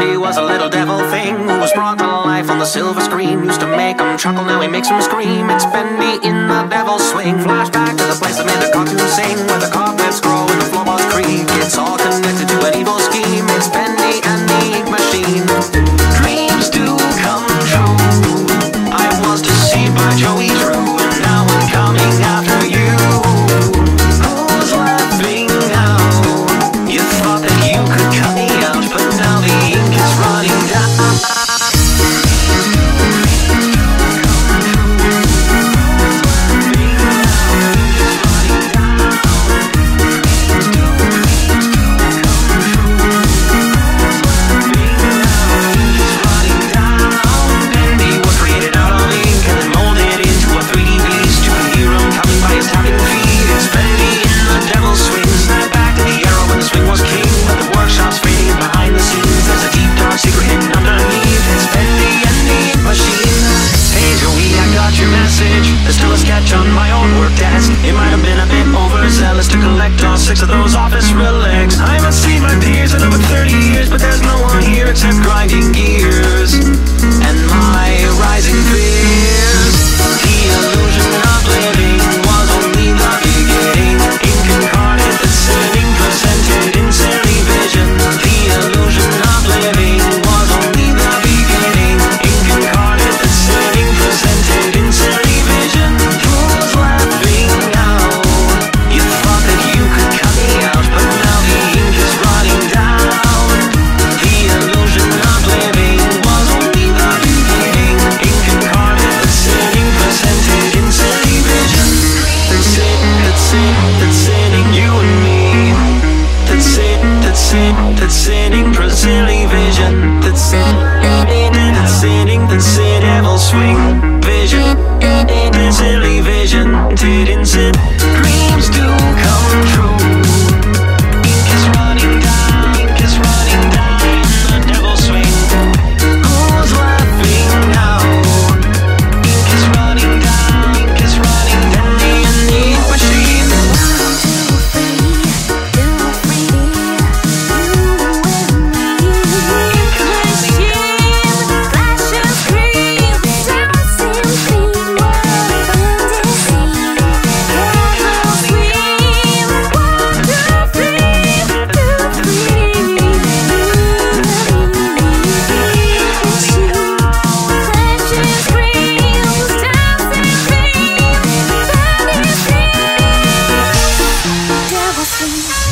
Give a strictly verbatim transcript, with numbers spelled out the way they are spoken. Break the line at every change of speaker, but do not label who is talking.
Bendy was a little devil thing who was brought to life on the silver screen. Used to make him chuckle, now he makes him scream. It's Bendy in the devil's swing. Flashback to the place that made the cartoon sing, where the cobwebs grow and the floorboards creak. It's all connected to an evil scheme. It's Bendy and the Ink Machine. Dreams do come true. I was deceived by Joey Drew, and now I'm coming after you. Who's laughing now? You thought that you could cut me out, but now the ink is running down. There's still a sketch on my own work desk. It might have been a bit overzealous to collect all six of those office relics. I haven't seen my peers in over thirty years, but there's no one here except grinding gears and my rising fears. The illusion of living was only the beginning. Ink incarnate, the sinning presented in silly vision. The illusion of living was only the beginning. Ink incarnate, the sinning presented in silly vision. Who's laughing now? You thought that you could cut me out, but now the ink is running down. The illusion of living was only the beginning. Ink incarnate, the sinning presented in silly vision. That's it, that's it, that's sinning you and me. That's it, that's it, that's sinning for silly vision. That's it, that's sinning, that's it, evil swing vision. That's silly vision, didn't sit. Dreams do come true. Ink is running down, ink is running down the devil swing. Who's laughing now? Ink is running down, ink is running down in the ink machine.
Devil swing.